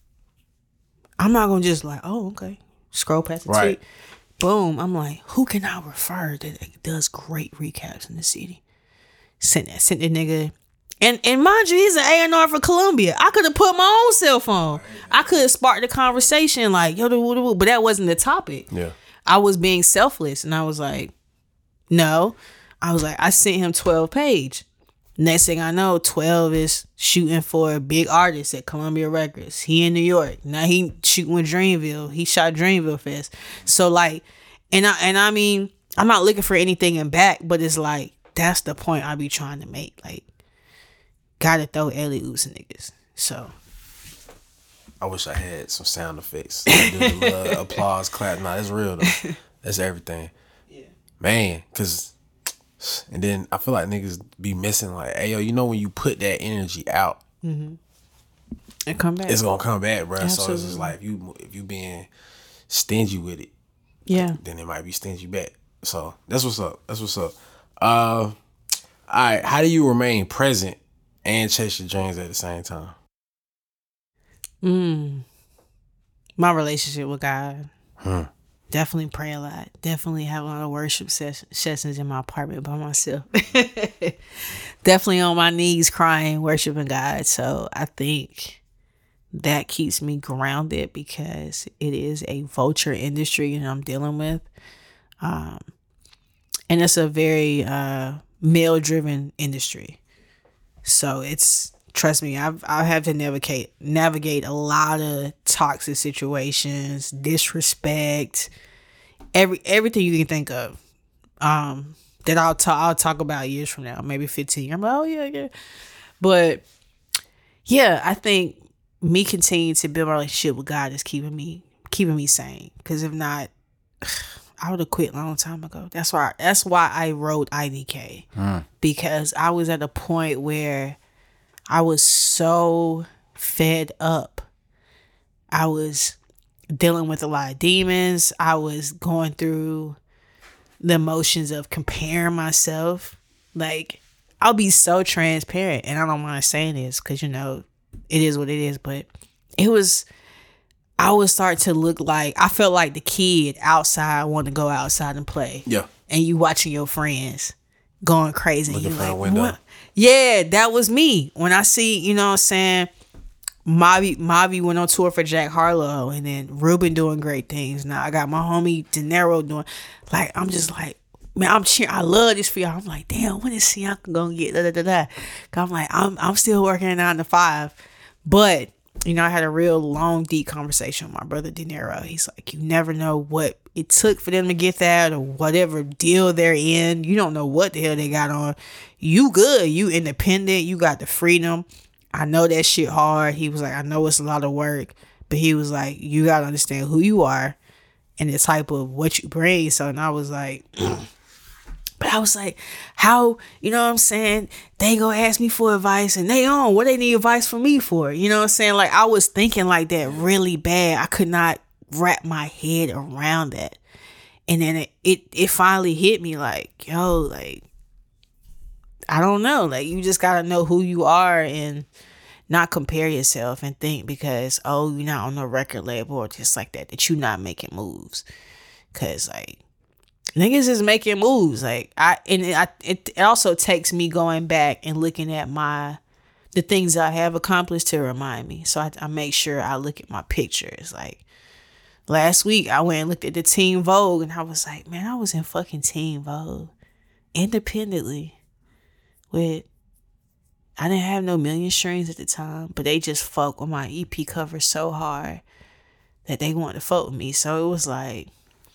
I'm not going to just like, oh, okay. Scroll past the right. tweet. Boom. I'm like, who can I refer that does great recaps in the city? Sent that, sent the nigga. And and mind you, he's an A and R for Columbia. I could have put my own cell phone. I could have sparked the conversation like, yo, but that wasn't the topic. Yeah. I was being selfless. And I was like, no. I was like, I sent him twelve page. Next thing I know, twelve is shooting for a big artist at Columbia Records. He in New York. Now he shooting with Dreamville. He shot Dreamville Fest. So like, and I, and I mean, I'm not looking for anything in back, but it's like, that's the point I be trying to make. Like, gotta throw alley-oops and niggas. So I wish I had some sound effects. I do the little applause, clap. Nah, it's real though. That's everything. Yeah. Man, cause and then I feel like niggas be missing like, hey yo, you know when you put that energy out, mm-hmm. it come back. It's gonna come back, bro. Absolutely. So it's just like if you if you being stingy with it, yeah, then it might be stingy back. So that's what's up. That's what's up. Uh, all right. How do you remain present and chase your dreams at the same time? Mm. My relationship with God. Hmm. Definitely pray a lot. Definitely have a lot of worship ses- sessions in my apartment by myself. Definitely on my knees crying, worshiping God. So I think that keeps me grounded because it is a vulture industry and I'm dealing with. Um, and it's a very uh, male-driven industry. So it's, trust me, I've I have to navigate navigate a lot of toxic situations, disrespect, every everything you can think of. Um, that I'll talk I'll talk about years from now, maybe fifteen. I'm like, oh yeah, yeah. But yeah, I think me continuing to build my relationship with God is keeping me keeping me sane. Because if not, I would have quit a long time ago. That's why that's why I wrote I D K. Mm. Because I was at a point where I was so fed up. I was dealing with a lot of demons. I was going through the emotions of comparing myself. Like, I'll be so transparent, and I don't mind saying this because, you know, it is what it is. But it was, I would start to look like, I felt like the kid outside wanting to go outside and play. Yeah. And you watching your friends going crazy. Looking You for a like, window. what? Yeah, that was me. When I see, you know what I'm saying, Mobby, Mobby went on tour for Jack Harlow, and then Ruben doing great things. Now I got my homie De Niro doing, like, I'm just like, man, I'm cheering. I love this for y'all. I'm like, damn, when is Sianka gonna get da da da da? Cause I'm like, I'm I'm still working a nine to five, but you know, I had a real long, deep conversation with my brother De Niro. He's like, you never know what it took for them to get that or whatever deal they're in. You don't know what the hell they got on. You good. You independent. You got the freedom. I know that shit hard. He was like, I know it's a lot of work, but he was like, you got to understand who you are and the type of what you bring. So, and I was like, but I was like, how, you know what I'm saying? They gonna ask me for advice and they on, what they need advice from me for? You know what I'm saying? Like, I was thinking like that really bad. I could not wrap my head around that. And then it, it, it finally hit me like, yo, like, I don't know. Like, you just gotta know who you are and not compare yourself and think because, oh, you're not on no record label or just like that, that you not making moves. Cause like, niggas is making moves. Like, I, and it, I, it also takes me going back and looking at my, the things I have accomplished to remind me. So I, I make sure I look at my pictures. Like, last week I went and looked at the Teen Vogue and I was like, man, I was in fucking Teen Vogue independently with, I didn't have no million streams at the time, but they just fucked with my E P cover so hard that they wanted to fuck with me. So it was like,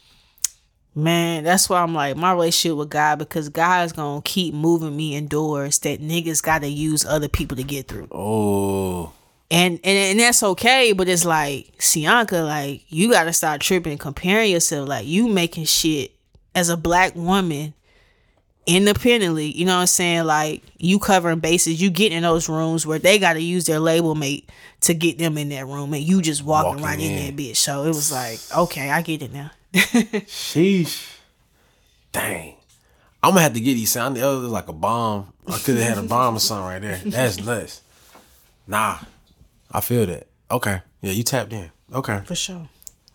man, that's why I'm like, my relationship with God, because God's gonna keep moving me in doors that niggas gotta use other people to get through. Oh. And and, and that's okay, but it's like, Sianka, like, you gotta start tripping and comparing yourself. Like, you making shit as a black woman independently, you know what I'm saying? Like, you covering bases, you get in those rooms where they gotta use their label mate to get them in that room, and you just walking, walking right in. in that bitch. So it was like, okay, I get it now. Sheesh. Dang. I'm gonna have to get these sound. It was like a bomb. I could have had a bomb or something right there. That's nuts. Nah. I feel that. Okay. Yeah, you tapped in. Okay. For sure.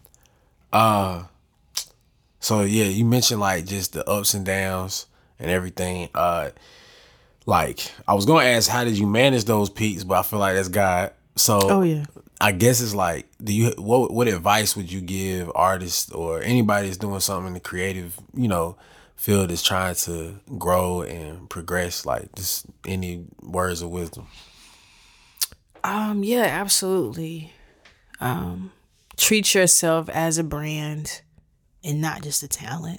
Uh so yeah, you mentioned like just the ups and downs and everything. Uh like I was gonna ask how did you manage those peaks, but I feel like that's God. So oh yeah. I guess it's like, do you what what advice would you give artists or anybody that's doing something in the creative, you know, field that's trying to grow and progress? Like, just any words of wisdom? Um, yeah, absolutely. Um, treat yourself as a brand and not just a talent.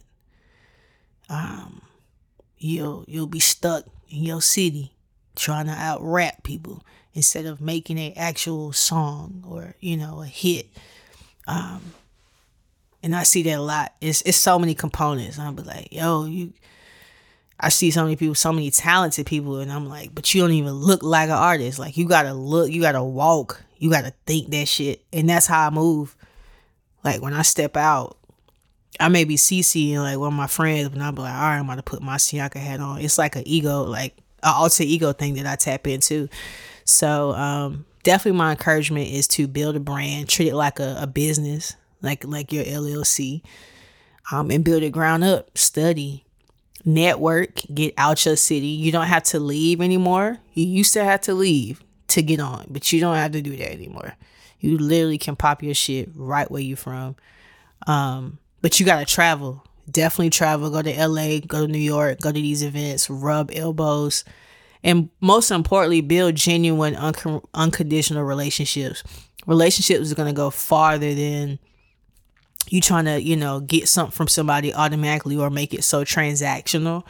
Um, you'll you'll be stuck in your city trying to out rap people instead of making an actual song or, you know, a hit. Um, and I see that a lot. It's it's so many components. I'll be like, yo, you. I see so many people, so many talented people, and I'm like, but you don't even look like an artist. Like, you gotta look, you gotta walk, you gotta think that shit, and that's how I move. Like, when I step out, I may be CCing like one of my friends, but I'm like, all right, I'm about to put my Sianka hat on. It's like an ego, like an alter ego thing that I tap into. So um, definitely my encouragement is to build a brand, treat it like a, a business, like like your L L C, um, and build it ground up. Study, network, get out your city. You don't have to leave anymore. You used to have to leave to get on, but you don't have to do that anymore. You literally can pop your shit right where you from. Um, but you gotta travel. Definitely travel. Go to L A, go to New York, go to these events, rub elbows. And most importantly, build genuine, un- unconditional relationships. Relationships is going to go farther than you trying to, you know, get something from somebody automatically or make it so transactional.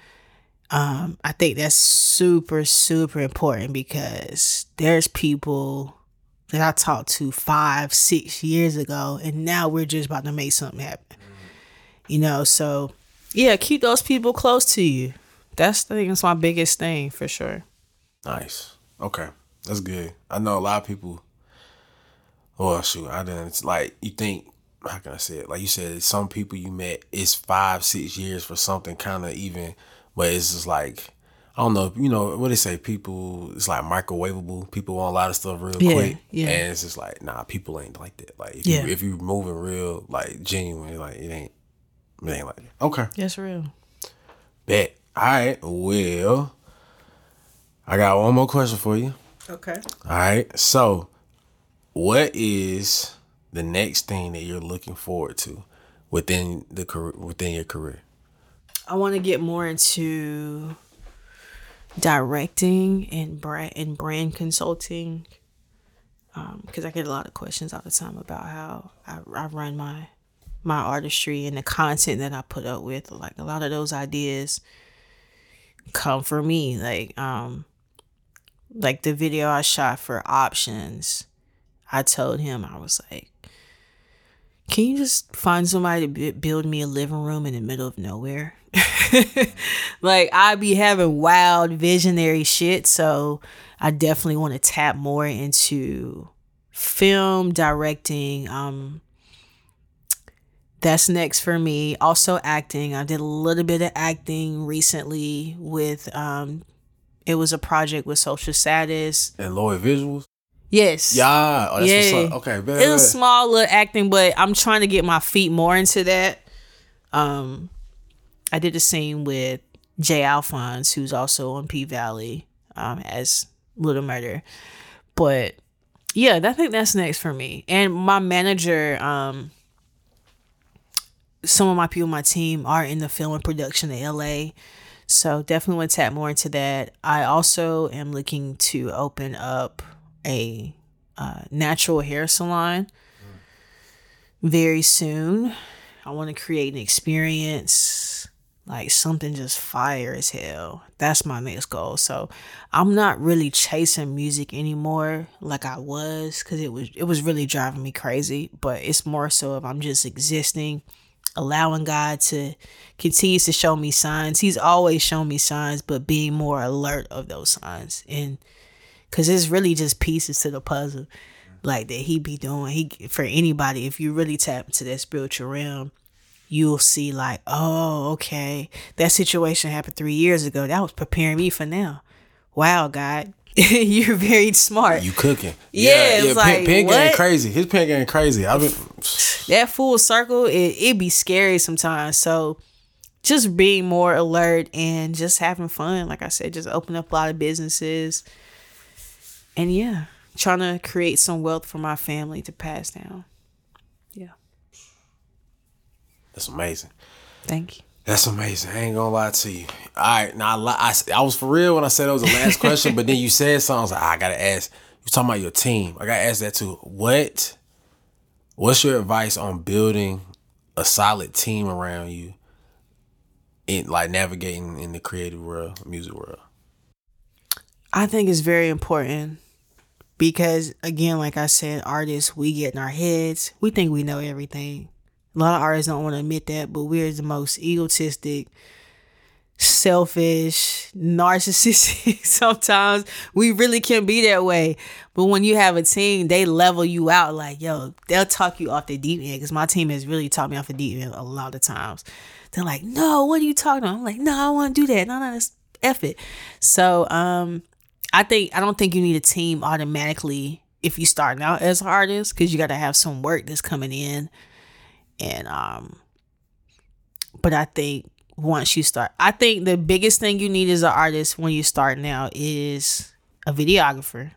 Um, I think that's super, super important because there's people that I talked to five, six years ago, and now we're just about to make something happen. You know, so yeah, keep those people close to you. That's the thing. That's my biggest thing for sure. Nice. Okay, that's good. I know a lot of people. Oh shoot, I didn't. It's like you think. How can I say it? Like you said, some people you met, it's five, six years for something kind of even, but it's just like I don't know. You know what they say? People, it's like microwavable. People want a lot of stuff real yeah, quick, yeah. And it's just like nah, people ain't like that. Like if yeah. you if you moving real, like genuine, like it ain't, it ain't like that. Okay, that's real. Bet. All right. Well, I got one more question for you. Okay. All right. So, what is the next thing that you're looking forward to within the career, within your career? I want to get more into directing and brand and brand consulting, because um, I get a lot of questions all the time about how I, I run my my artistry and the content that I put up with. Like, a lot of those ideas come from me. Like um, like the video I shot for Options, I told him, I was like, can you just find somebody to b- build me a living room in the middle of nowhere? Like, I be having wild visionary shit, so I definitely want to tap more into film directing. Um, that's next for me. Also acting. I did a little bit of acting recently with, um, it was a project with Social Status. And Lloyd Visuals? Yes. Yeah. Oh, that's yeah. what's up. Okay. Bad, it was bad. small little acting, but I'm trying to get my feet more into that. Um, I did a scene with Jay Alphonse, who's also on P Valley, um, as Little Murder. But yeah, I think that's next for me. And my manager, um, some of my people on my team are in the film and production in L A. So definitely want to tap more into that. I also am looking to open up a uh, natural hair salon very soon. I want to create an experience, like something just fire as hell. That's my next goal. So I'm not really chasing music anymore like I was, because it was it was really driving me crazy. But it's more so if I'm just existing, allowing God to continue to show me signs. He's always shown me signs, but being more alert of those signs. And because it's really just pieces to the puzzle, like, that he be doing. He for anybody, if you really tap into that spiritual realm, you'll see, like, oh, okay, that situation happened three years ago. That was preparing me for now. Wow, God, you're very smart. You cooking? Yeah, yeah. it's yeah. like, Pink, Pink what? ain't crazy. His Pink ain't crazy. I mean, That full circle, it it be scary sometimes. So just being more alert and just having fun. Like I said, just open up a lot of businesses. And yeah, trying to create some wealth for my family to pass down. Yeah. That's amazing. Thank you. That's amazing. I ain't gonna lie to you. All right, now I, li- I, I was for real when I said it was the last question, but then you said something. I was like, ah, I gotta ask. You talking about your team? I gotta ask that too. What? What's your advice on building a solid team around you in, like, navigating in the creative world, music world? I think it's very important because, again, like I said, artists, we get in our heads. We think we know everything. A lot of artists don't want to admit that, but we're the most egotistic, selfish, narcissistic. Sometimes we really can be that way. But when you have a team, they level you out. Like, yo, they'll talk you off the deep end, because my team has really taught me off the deep end a lot of times. They're like, no, what are you talking about? I'm like, no, I want to do that. No, no, that's F it. So um, I think I don't think you need a team automatically if you starting out as an artist, because you got to have some work that's coming in. And um, but I think once you start, I think the biggest thing you need as an artist when you start now is a videographer.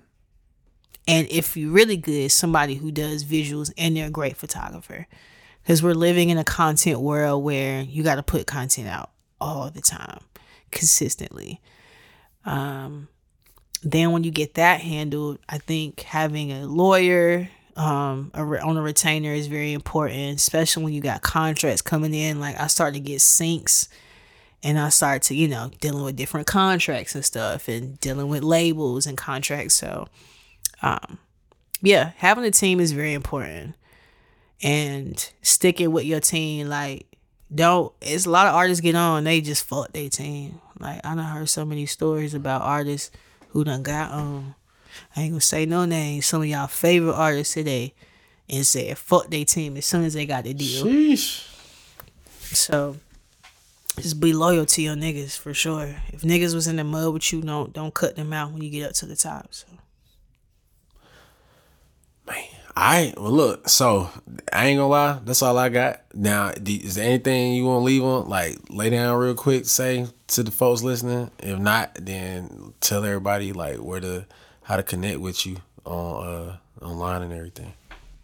And if you're really good, somebody who does visuals and they're a great photographer. Because we're living in a content world where you got to put content out all the time, consistently. Um, then when you get that handled, I think having a lawyer um a, on a retainer is very important, especially when you got contracts coming in. Like, I started to get syncs, and I started to, you know, dealing with different contracts and stuff, and dealing with labels and contracts. So um yeah, having a team is very important, and sticking with your team. Like, don't, it's a lot of artists get on, they just fuck their team. Like, I done heard so many stories about artists who done got on, I ain't gonna say no names, some of y'all favorite artists today, and said fuck their team as soon as they got the deal. Sheesh. So just be loyal to your niggas, for sure. If niggas was in the mud with you, don't don't cut them out when you get up to the top. So Man, right, well, look, so I ain't gonna lie, that's all I got. Now, is there anything you want to leave on? Like, lay down real quick, say to the folks listening. If not, then tell everybody like where to, how to connect with you on uh, online and everything.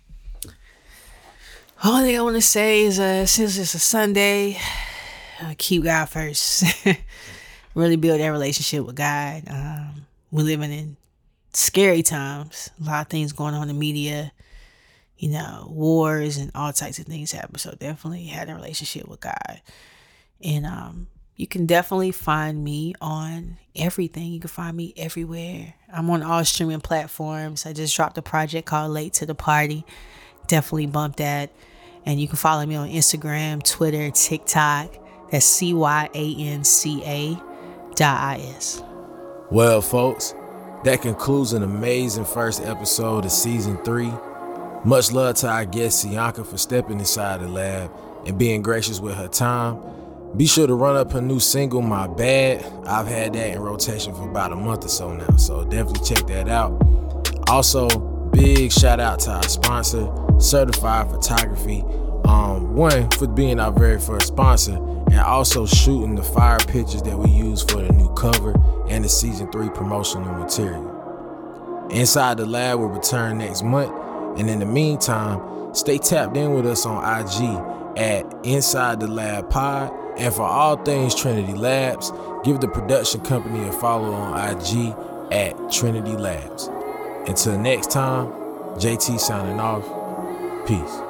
All thing I want to say is, uh, since it's a Sunday, uh, keep God first. Really build that relationship with God. Um, we're living in scary times. A lot of things going on in the media, you know, wars and all types of things happen. So definitely had a relationship with God. And um, you can definitely find me on everything. You can find me everywhere. I'm on all streaming platforms. I just dropped a project called Late to the Party. Definitely bump that. And you can follow me on Instagram, Twitter, TikTok. That's C Y A N C A dot I S. Well, folks, that concludes an amazing first episode of season three. Much love to our guest Cianca for stepping inside the lab and being gracious with her time. Be sure to run up her new single, My Bad. I've had that in rotation for about a month or so now, so definitely check that out. Also, big shout out to our sponsor, Certified Photography. Um, one, for being our very first sponsor, and also shooting the fire pictures that we use for the new cover and the season three promotional material. Inside the Lab will return next month, and in the meantime, stay tapped in with us on I G at Inside the Lab Pod, and for all things Trinity Labs, give the production company a follow on I G at Trinity Labs. Until next time, J T signing off. Peace.